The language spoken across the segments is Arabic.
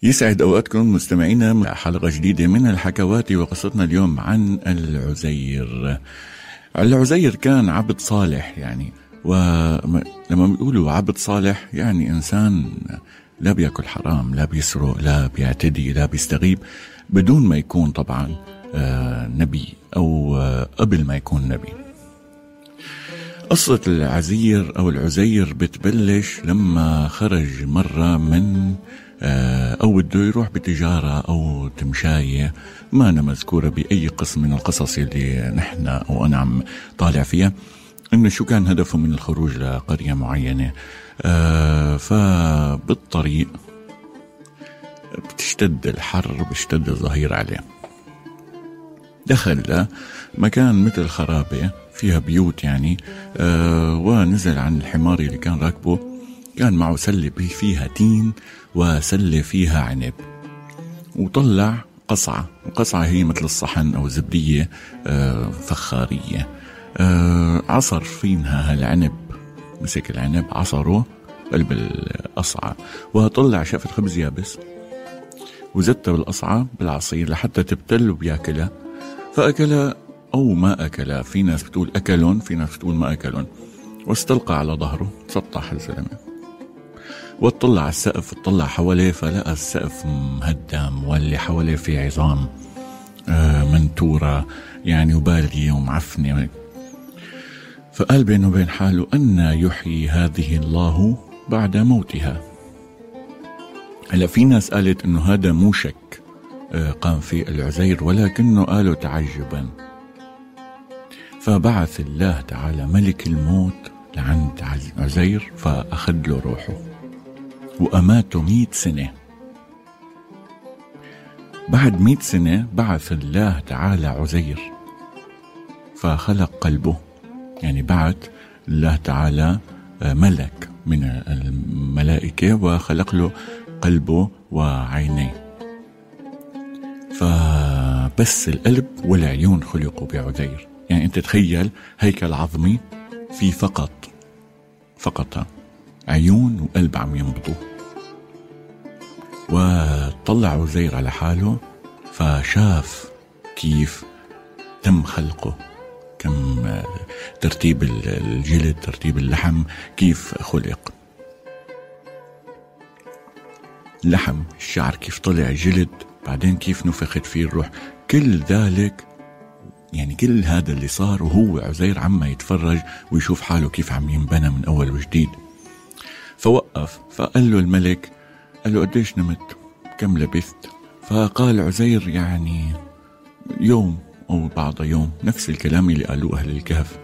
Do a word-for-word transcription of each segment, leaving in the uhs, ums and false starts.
يسعد أوقاتكم مستمعينا مع حلقة جديدة من الحكوات، وقصتنا اليوم عن العزير. العزير كان عبد صالح يعني، ولما بيقولوا عبد صالح يعني إنسان لا بيأكل حرام، لا بيسرق، لا بيعتدي، لا بيستغيب، بدون ما يكون طبعا نبي أو قبل ما يكون نبي. قصة العزير أو العزير بتبلش لما خرج مرة من أو بده يروح بتجارة أو تمشاية ما أنا مذكورة بأي قسم من القصص اللي نحن أو أنا عم طالع فيها، إنه شو كان هدفه من الخروج لقرية معينة. آه فبالطريق بتشتد الحر، بتشتد الظهير عليه. دخل مكان مثل خرابة فيها بيوت يعني، آه ونزل عن الحمار اللي كان راكبه. كان معه سلة فيها تين وسلة فيها عنب، وطلع قصعة، وقصعة هي مثل الصحن أو زبدية آه فخارية. آه عصر فينها هالعنب، مسك العنب عصره قلب القصعة، وطلع شافت خبز يابس وزتها بالقصعة بالعصير لحتى تبتل وبياكلها. فأكلها أو ما أكلها، في ناس بتقول أكلون، في ناس بتقول ما أكلون. واستلقى على ظهره، سطح الزلمة واطلع على السقف، اطلع حواليه فلقى السقف مهدم واللي حواليه فيه عظام آه منتورة يعني وبالية ومعفنة. فقال بينه وبين حاله: أن يحيي هذه الله بعد موتها. هلا في ناس قالت انه هذا مو شك آه قام فيه العزير، ولكنه قالوا تعجبا. فبعث الله تعالى ملك الموت لعند عزير فأخذ له روحه وأماته مئة سنة. بعد مئة سنة بعث الله تعالى عزير فخلق قلبه، يعني بعث الله تعالى ملك من الملائكة وخلق له قلبه وعينيه. فبس القلب والعيون خلقوا بعزير. يعني أنت تخيل هيكل عظمي في فقط فقط عيون وقلب عم ينبضوا. وطلع عزير على حاله فشاف كيف تم خلقه، كم ترتيب الجلد، ترتيب اللحم، كيف خلق اللحم، الشعر كيف طلع، جلد، بعدين كيف نفخت فيه الروح. كل ذلك يعني كل هذا اللي صار وهو عزير عم يتفرج ويشوف حاله كيف عم ينبنى من أول وجديد. فوقف فقال له الملك، قال له: قديش نمت؟ كم لبثت؟ فقال عزير: يعني يوم أو بعض يوم، نفس الكلام اللي قالوه أهل الكهف.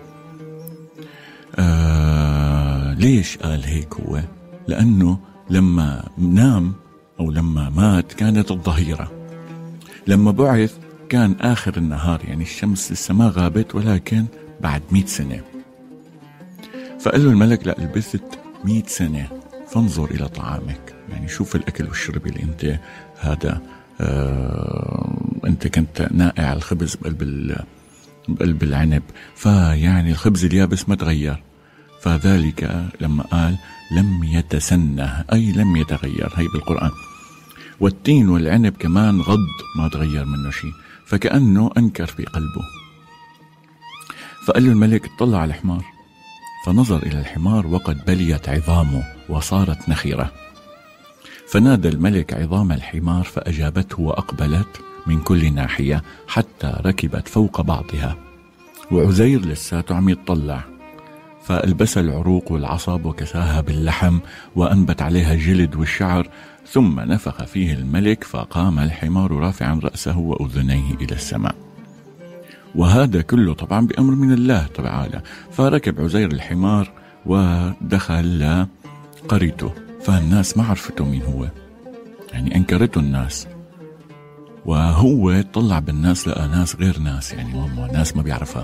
آه ليش قال هيك هو؟ لأنه لما نام أو لما مات كانت الظهيرة، لما بعث كان آخر النهار، يعني الشمس لسه ما غابت ولكن بعد مئة سنة. فقال له الملك: لا، لبثت مئة سنة، فانظر إلى طعامك، يعني شوف الأكل والشرب اللي أنت هذا آه أنت كنت نائع على الخبز بقلب, بقلب العنب، فيعني الخبز اليابس ما تغير. فذلك لما قال لم يتسنه أي لم يتغير، هي بالقرآن. والتين والعنب كمان غض ما تغير منه شيء، فكأنه أنكر في قلبه. فقال له الملك: اطلع على الحمار. فنظر إلى الحمار وقد بليت عظامه وصارت نخرة. فنادى الملك عظام الحمار فأجابته وأقبلت من كل ناحية حتى ركبت فوق بعضها. وعزير لساته عم يتطلع، فألبس العروق والعصب وكساها باللحم وأنبت عليها الجلد والشعر، ثم نفخ فيه الملك فقام الحمار رافعا رأسه وأذنيه إلى السماء. وهذا كله طبعا بأمر من الله تعالى. فركب عزير الحمار ودخل لقريته، فالناس ما عرفته مين هو، يعني أنكرته الناس. وهو طلع بالناس لقى ناس غير ناس، يعني ناس ما بيعرفها.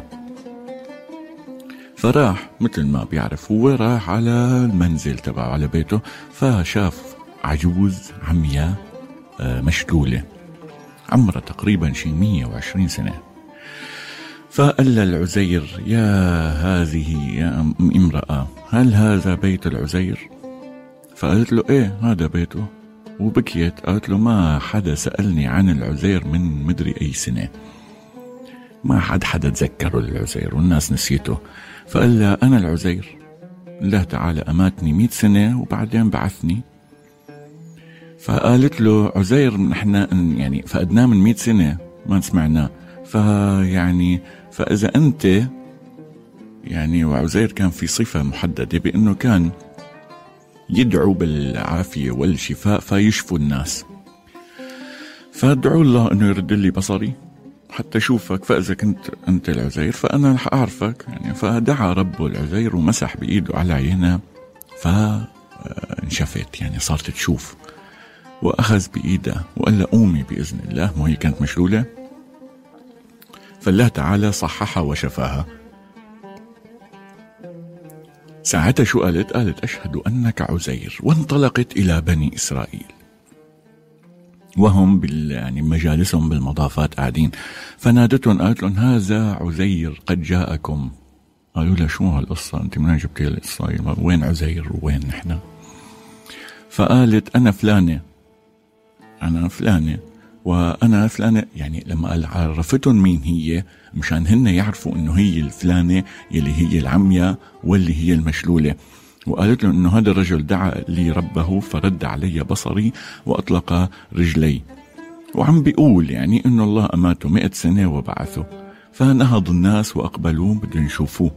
فراح مثل ما بيعرف هو، راح على المنزل تبعه على بيته، فشاف عجوز عمياء مشلولة عمرها تقريبا شي مية وعشرين سنة. فقال العزير: يا هذه يا امرأة، هل هذا بيت العزير؟ فقالت له: ايه هذا بيته. وبكيت. قالت له ما حدا سألني عن العزير من مدري أي سنة، ما حد حدا تذكره العزير والناس نسيته. فقال لها أنا العزير، الله تعالى أماتني مئة سنة وبعدين بعثني. فقالت له عزير نحن يعني فقدناه من مئة سنة ما سمعناه، فيعني فإذا أنت يعني، وعزير كان في صفة محددة بأنه كان يدعو بالعافية والشفاء فيشفوا الناس، فادعوا الله أنه يرد لي بصري حتى أشوفك، فإذا كنت أنت العزير فأنا رح أعرفك يعني. فدعا ربه العزير ومسح بإيده على عينها فانشفت يعني صارت تشوف، وأخذ بإيدها وقال لها قومي بإذن الله، ما هي كانت مشلولة. فالله تعالى صححها وشفاها. ساعتها شو قالت؟ قالت أشهد أنك عزير، وانطلقت إلى بني إسرائيل وهم بال يعني مجالسهم بالمضافات قاعدين، فنادتهم قالت لهم هذا عزير قد جاءكم. قالوا لها شو هالقصة، أنت منين جبتي القصة، وين عزير وين نحن؟ فقالت أنا فلانة أنا فلانة وأنا فلانة، يعني لما عرفتهم مين هي مشان هن يعرفوا إنه هي الفلانة يلي هي العمية واللي هي المشلولة. وقالت له إنه هذا الرجل دعا لي ربه فرد علي بصري وأطلق رجلي، وعم بيقول يعني إنه الله أماته مئة سنة وبعثه. فنهض الناس وأقبلوا بدهم يشوفوه.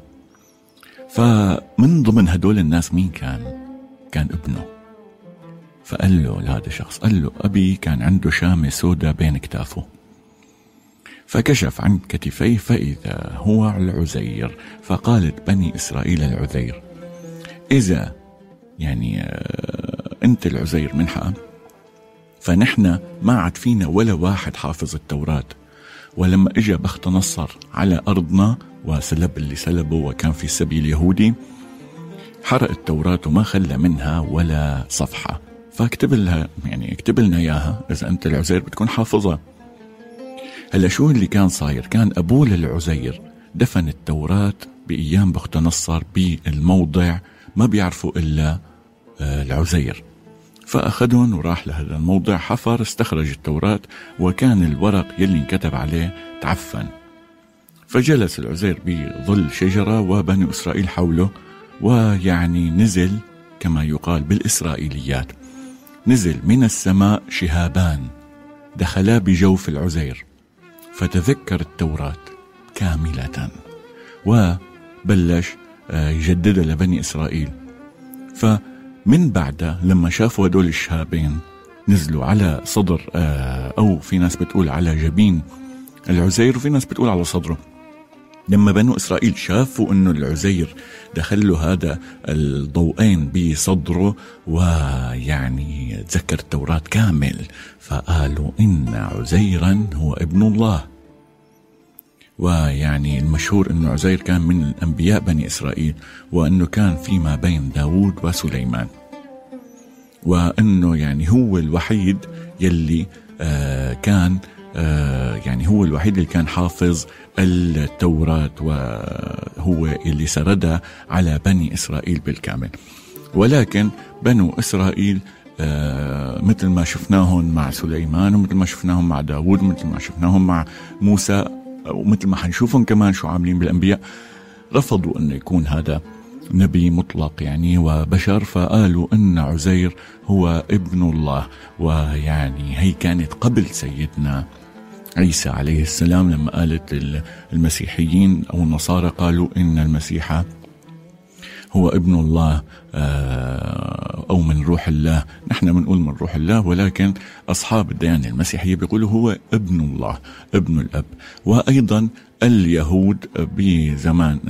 فمن ضمن هدول الناس مين كان؟ كان ابنه. فقال له لهذا شخص، قال له أبي كان عنده شامة سوداء بين كتافه، فكشف عن كتفيه فإذا هو العزير. فقالت بني إسرائيل العزير إذا يعني أنت العزير من حق، فنحن ما عاد فينا ولا واحد حافظ التوراة، ولما إجا بخت نصر على أرضنا وسلب اللي سلبه وكان في سبيل يهودي حرق التوراة وما خلى منها ولا صفحة، فاكتب لها يعني اكتب لنا إياها إذا أنت العزير بتكون حافظها. هلا شو اللي كان صاير؟ كان أبوه للعزير دفن التوراة بأيام بخت نصر بالموضع ما بيعرفوا إلا العزير، فأخذهم وراح لهذا الموضع، حفر استخرج التوراة وكان الورق يلي انكتب عليه تعفن. فجلس العزير بظل شجرة وبني إسرائيل حوله، ويعني نزل كما يقال بالإسرائيليات نزل من السماء شهابان دخلا بجوف العزير فتذكر التوراة كاملة وبلش يجددها لبني إسرائيل. فمن بعدها لما شافوا هدول الشهابين نزلوا على صدر أو في ناس بتقول على جبين العزير وفي ناس بتقول على صدره، لما بنو إسرائيل شافوا أنه العزير دخلوا هذا الضوئين بصدره ويعني تذكر التوراة كامل، فقالوا إن عزيرا هو ابن الله. ويعني المشهور أنه عزير كان من الأنبياء بني إسرائيل، وأنه كان فيما بين داود وسليمان، وأنه يعني هو الوحيد يلي آه كان آه يعني هو الوحيد اللي كان حافظ التوراة وهو اللي سردها على بني إسرائيل بالكامل. ولكن بنو إسرائيل آه مثل ما شفناهم مع سليمان ومثل ما شفناهم مع داود ومثل ما شفناهم مع موسى ومثل ما حنشوفهم كمان شو عاملين بالأنبياء، رفضوا أن يكون هذا نبي مطلق يعني وبشر، فقالوا أن عزير هو ابن الله. ويعني هي كانت قبل سيدنا عيسى عليه السلام، لما قالت المسيحيين أو النصارى قالوا إن المسيح هو ابن الله أو من روح الله، نحن بنقول من روح الله، ولكن أصحاب الديانة المسيحية بيقولوا هو ابن الله ابن الأب. وأيضا اليهود بزمان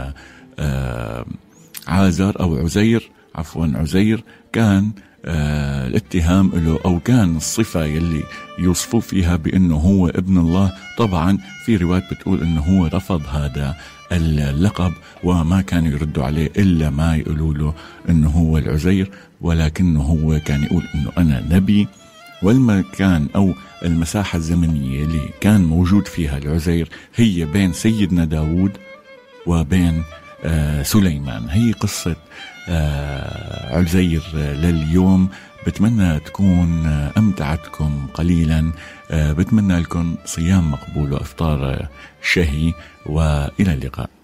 عازر أو عزير عفوا عزير كان آه الاتهام له أو كان الصفة يلي يوصفوا فيها بأنه هو ابن الله. طبعا في روايات بتقول أنه هو رفض هذا اللقب وما كانوا يردوا عليه إلا ما يقولوا له أنه هو العزير، ولكنه هو كان يقول أنه أنا نبي. والمكان أو المساحة الزمنية اللي كان موجود فيها العزير هي بين سيدنا داود وبين آه سليمان. هي قصة آه عزير لليوم بتمنى تكون أمتعتكم قليلا، بتمنى لكم صيام مقبول وإفطار شهي، وإلى اللقاء.